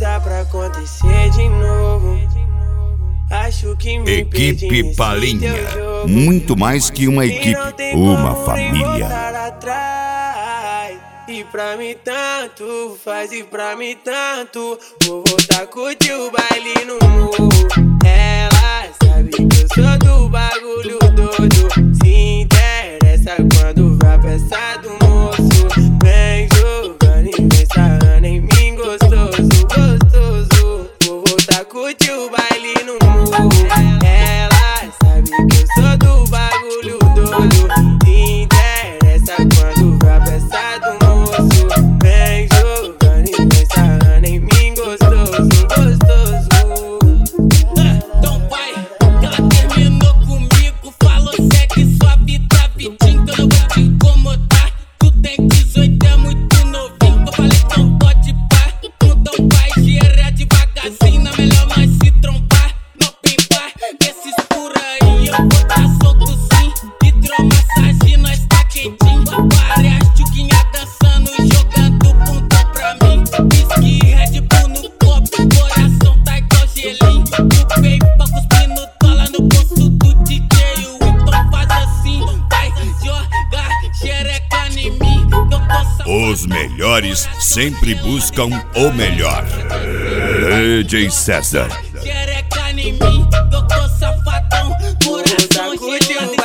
coisa pra acontecer de novo. Acho que me Equipe Palinha, muito mais que uma equipe, uma família. E pra mim tanto faz, e pra mim tanto. Vou voltar a curtir o baile no morro. Ela sabe que eu sou do bagulho doido. Se interessa quando vai peça do moço. Vem jogando e vem sarrando em mim gostoso, gostoso. Vou voltar a curtir o baile no morro. Ela sabe que eu sou do bagulho doido. Se interessa quando vai peça do moço. Vem jogando e vem sarrando em mim gostoso, gostoso. Então vai, que ela terminou comigo. Falou segue sua vida, vidinho, que eu não vou te incomodar. Tu tem 18, é muito novinho. Eu falei então pode pá. Então vai, gira devagarzinho. Na melhor nós se trombar. No pimbar, desses por aí eu vou tá solto sim. Hidromassagem, nós tá quentinho. Várias tchuquinhas dançando e jogando bundão pra mim. Whisky, Red Bull no copo, coração tá igual gelinho. Chupei pra cuspir no dólar no bolso do DJ. Então faz assim, vai jogar xereca em mim. Que eu tô Os melhores sempre buscam o melhor. DJ César. xereca em mim, que eu tô safadão. Coração gelado.